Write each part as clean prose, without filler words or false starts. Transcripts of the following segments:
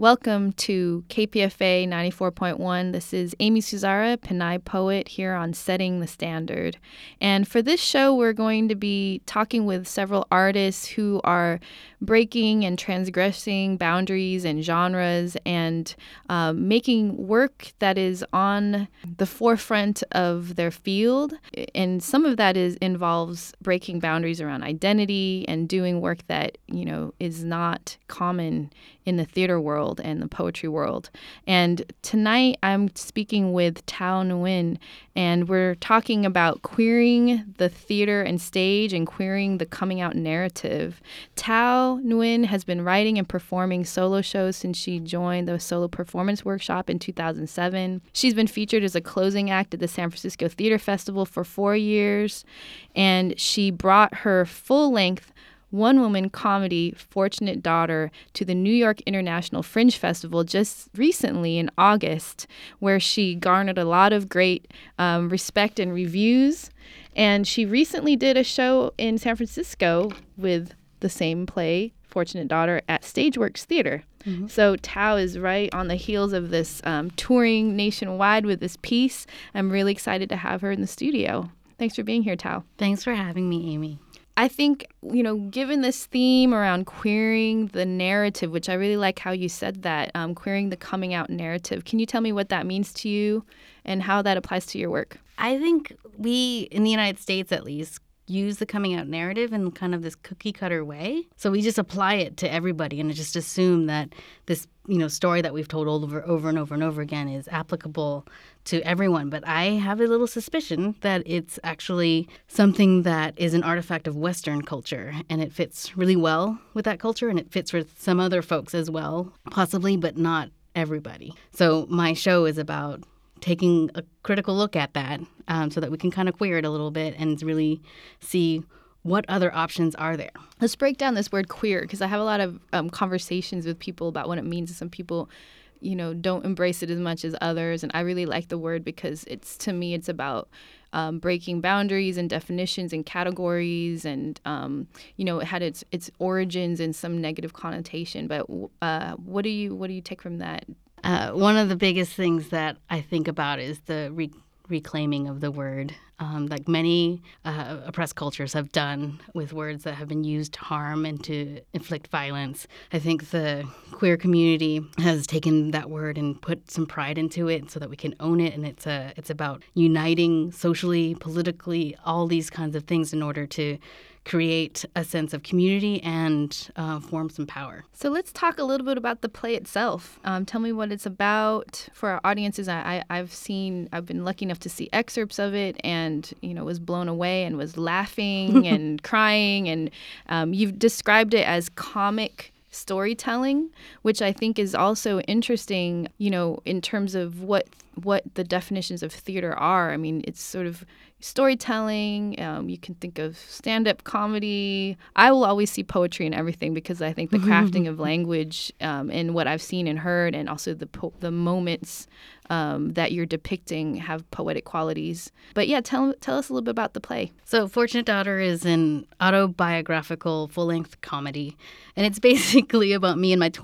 Welcome to KPFA 94.1. This is Amy Suzara, Pinay poet, here on Setting the Standard. And for this show, we're going to be talking with several artists who are breaking and transgressing boundaries and genres and making work that is on the forefront of their field. And some of that involves breaking boundaries around identity and doing work that, is not common in the theater world and the poetry world. And tonight I'm speaking with Thao Nguyen, and we're talking about queering the theater and stage and queering the coming out narrative. Thao Nguyen has been writing and performing solo shows since she joined the Solo Performance Workshop in 2007. She's been featured as a closing act at the San Francisco Theater Festival for 4 years, and she brought her full-length one-woman comedy, Fortunate Daughter, to the New York International Fringe Festival just recently in August, where she garnered a lot of great respect and reviews. And she recently did a show in San Francisco with the same play, Fortunate Daughter, at Stageworks Theater. Mm-hmm. So Thao is right on the heels of this touring nationwide with this piece. I'm really excited to have her in the studio. Thanks for being here, Thao. Thanks for having me, Amy. I think, given this theme around queering the narrative, which I really like how you said that, queering the coming out narrative, can you tell me what that means to you and how that applies to your work? I think we, in the United States at least, use the coming out narrative in kind of this cookie cutter way. So we just apply it to everybody and just assume that this, story that we've told over and over and over again is applicable to everyone. But I have a little suspicion that it's actually something that is an artifact of Western culture, and it fits really well with that culture, and it fits with some other folks as well, possibly, but not everybody. So my show is about taking a critical look at that so that we can kind of queer it a little bit and really see what other options are there. Let's break down this word queer, because I have a lot of conversations with people about what it means. And some people, don't embrace it as much as others. And I really like the word because to me, it's about breaking boundaries and definitions and categories. And, it had its origins in some negative connotation. But what do you take from that? One of the biggest things that I think about is the reclaiming of the word, like many oppressed cultures have done with words that have been used to harm and to inflict violence. I think the queer community has taken that word and put some pride into it so that we can own it, and it's about uniting socially, politically, all these kinds of things in order to create a sense of community and form some power. So let's talk a little bit about the play itself. Tell me what it's about for our audiences. I've been lucky enough to see excerpts of it and, was blown away and was laughing and crying. And you've described it as comic storytelling, which I think is also interesting, in terms of what the definitions of theater are. I mean, it's sort of storytelling. You can think of stand-up comedy. I will always see poetry in everything because I think the crafting of language and what I've seen and heard, and also the moments that you're depicting have poetic qualities. But yeah, tell us a little bit about the play. So Fortunate Daughter is an autobiographical full-length comedy, and it's basically about me in my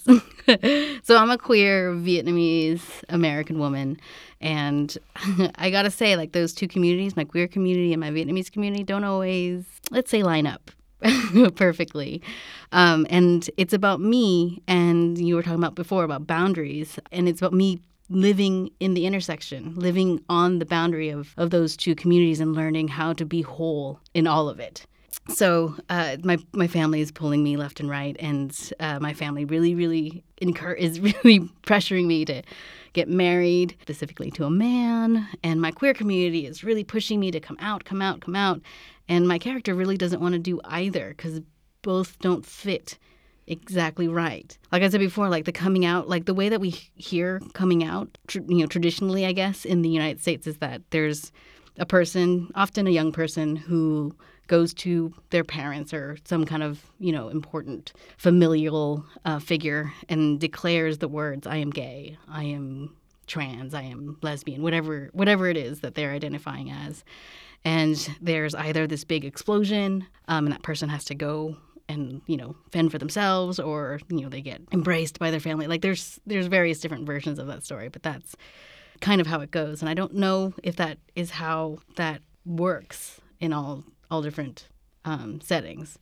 20s. So I'm a queer Vietnamese American woman, and I gotta say, like, those two communities, my queer community and my Vietnamese community, don't always, let's say, line up perfectly. And it's about me, and you were talking about before about boundaries, and it's about me living in the intersection, living on the boundary of those two communities and learning how to be whole in all of it. So my family is pulling me left and right, and my family really is really pressuring me to get married, specifically to a man. And my queer community is really pushing me to come out. And my character really doesn't want to do either because both don't fit exactly right. Like I said before, like the coming out, like the way that we hear coming out, traditionally, I guess, in the United States is that there's a person, often a young person, who goes to their parents or some kind of, important familial figure and declares the words, I am gay, I am trans, I am lesbian, whatever it is that they're identifying as. And there's either this big explosion and that person has to go and fend for themselves, or they get embraced by their family. Like there's various different versions of that story, but that's kind of how it goes. And I don't know if that is how that works in all different settings.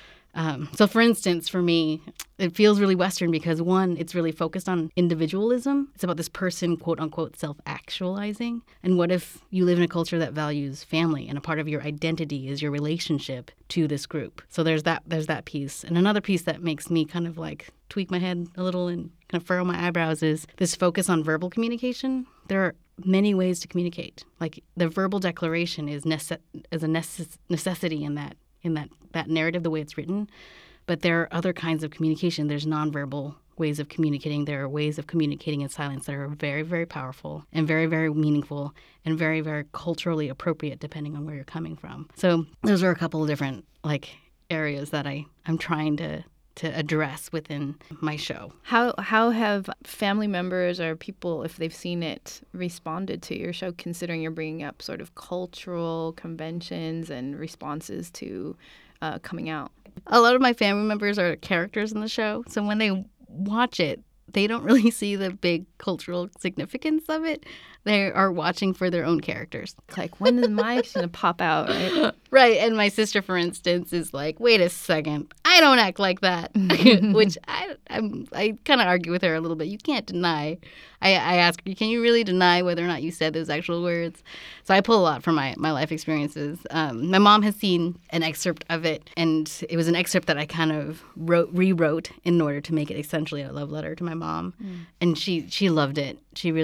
So, for instance, for me, it feels really Western because, one, it's really focused on individualism. It's about this person, quote unquote, self-actualizing. And what if you live in a culture that values family, and a part of your identity is your relationship to this group? So there's that piece. And another piece that makes me kind of like tweak my head a little and kind of furrow my eyebrows is this focus on verbal communication. There are many ways to communicate. Like the verbal declaration is a necessity in that narrative, the way it's written. But there are other kinds of communication. There's nonverbal ways of communicating. There are ways of communicating in silence that are very, very powerful and very, very meaningful and very, very culturally appropriate depending on where you're coming from. So those are a couple of different areas that I'm trying to address within my show. How have family members or people, if they've seen it, responded to your show, considering you're bringing up sort of cultural conventions and responses to coming out? A lot of my family members are characters in the show, so when they watch it, they don't really see the big cultural significance of it. They are watching for their own characters. Like, when is my going to pop out, right? Right. And my sister, for instance, is like, wait a second, I don't act like that. Which I kind of argue with her a little bit. You can't deny. I ask her, can you really deny whether or not you said those actual words? So I pull a lot from my life experiences. My mom has seen an excerpt of it, and it was an excerpt that I kind of rewrote in order to make it essentially a love letter to my mom. And she loved it. She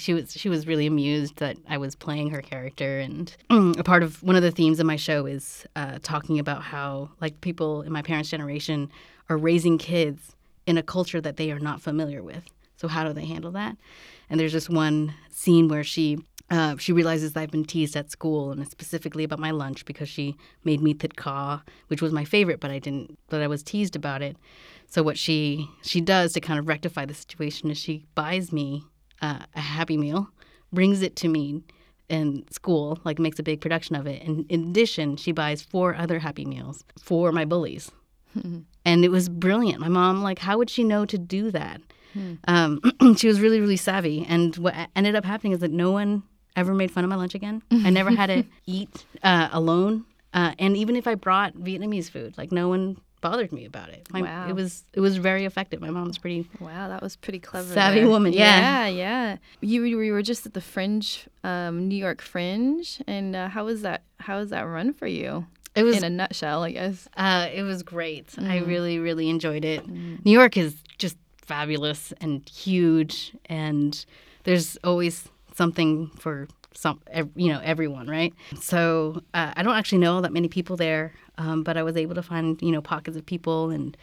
was really amused that I was playing her character. And a part of one of the themes of my show is talking about how people in my parents' generation are raising kids in a culture that they are not familiar with. So how do they handle that? And there's this one scene where she realizes that I've been teased at school, and it's specifically about my lunch because she made me thidka, which was my favorite, but I was teased about it. So what she does to kind of rectify the situation is she buys me a Happy Meal, brings it to me in school, makes a big production of it. And in addition, she buys 4 other Happy Meals for my bullies. And it was brilliant. My mom, how would she know to do that? She was really, really savvy. And what ended up happening is that no one ever made fun of my lunch again. I never had to eat alone. And even if I brought Vietnamese food, no one bothered me about it. Wow. It was very effective. My mom's pretty That was pretty clever. Savvy woman. Yeah. You were just at the Fringe, New York Fringe, and how was that run for you? It was in a nutshell, I guess. It was great. I really, really enjoyed it. New York is just fabulous and huge, and there's always something for everyone, right? So I don't actually know that many people there, but I was able to find pockets of people, and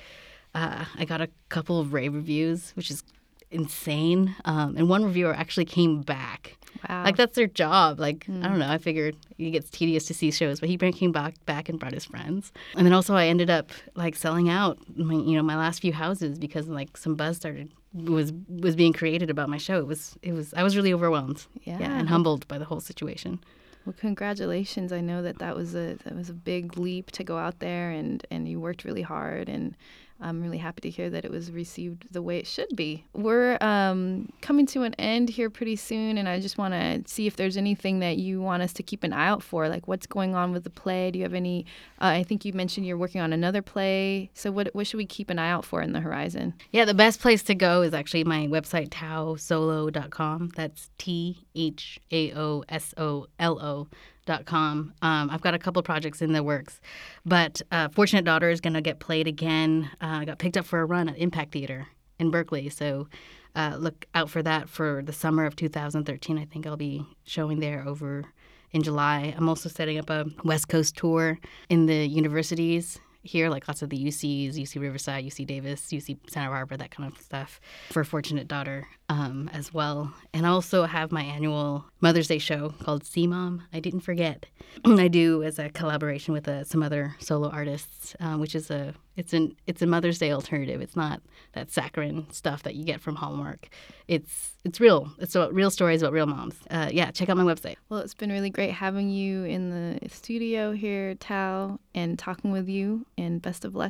I got a couple of rave reviews, which is insane. And one reviewer actually came back. Wow. That's their job. I don't know. I figured it gets tedious to see shows, but he came back and brought his friends. And then also I ended up selling out my last few houses because some buzz was being created about my show. I was really overwhelmed. Yeah, and humbled by the whole situation. Well, congratulations. I know that was a big leap to go out there, and you worked really hard, and I'm really happy to hear that it was received the way it should be. We're coming to an end here pretty soon, and I just want to see if there's anything that you want us to keep an eye out for, what's going on with the play. Do you have any, I think you mentioned you're working on another play, so what should we keep an eye out for in the horizon? Yeah, the best place to go is actually my website, taosolo.com. That's THAOSOLO.com. I've got a couple of projects in the works, but Fortunate Daughter is going to get played again. I got picked up for a run at Impact Theater in Berkeley, so look out for that for the summer of 2013. I think I'll be showing there over in July. I'm also setting up a West Coast tour in the universities here, lots of the UCs, UC Riverside, UC Davis, UC Santa Barbara, that kind of stuff for Fortunate Daughter as well. And I also have my annual Mother's Day show called See Mom, I Didn't Forget. I do as a collaboration with some other solo artists, which is it's a Mother's Day alternative. It's not that saccharine stuff that you get from Hallmark. It's real. It's about real stories about real moms. Check out my website. Well, it's been really great having you in the studio here, Tao, and talking with you, and best of luck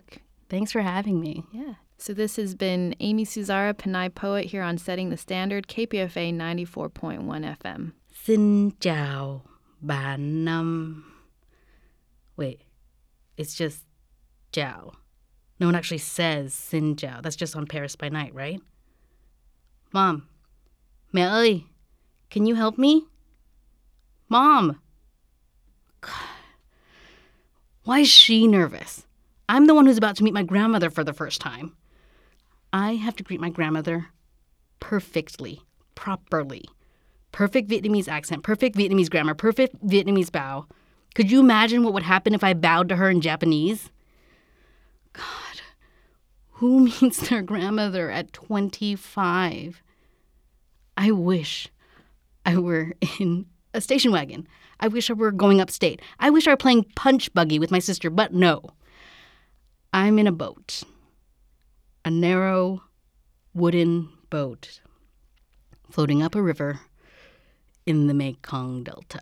Thanks for having me. Yeah. So this has been Amy Suzara, Pinay Poet, here on Setting the Standard, KPFA 94.1 FM. Xin chào, bà Năm. Wait, it's just Jiao. No one actually says Xin Jiao. That's just on Paris by Night, right? Mom. Mẹ ơi, can you help me? Mom. God. Why is she nervous? I'm the one who's about to meet my grandmother for the first time. I have to greet my grandmother perfectly, properly. Perfect Vietnamese accent, perfect Vietnamese grammar, perfect Vietnamese bow. Could you imagine what would happen if I bowed to her in Japanese? God, who meets their grandmother at 25? I wish I were in a station wagon. I wish I were going upstate. I wish I were playing punch buggy with my sister, but no. I'm in a boat. A narrow, wooden boat floating up a river in the Mekong Delta.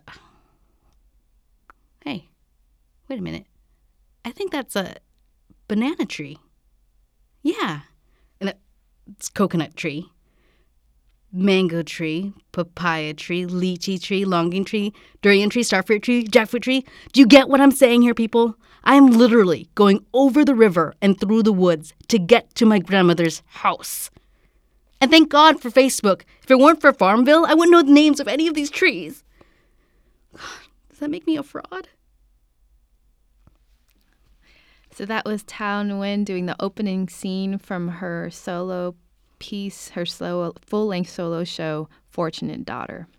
Hey, wait a minute. I think that's a banana tree. Yeah, and it's coconut tree, mango tree, papaya tree, lychee tree, longan tree, durian tree, starfruit tree, jackfruit tree. Do you get what I'm saying here, people? I am literally going over the river and through the woods to get to my grandmother's house. And thank God for Facebook. If it weren't for Farmville, I wouldn't know the names of any of these trees. Does that make me a fraud? So that was Thao Nguyen doing the opening scene from her solo piece, her full-length solo show, Fortunate Daughter.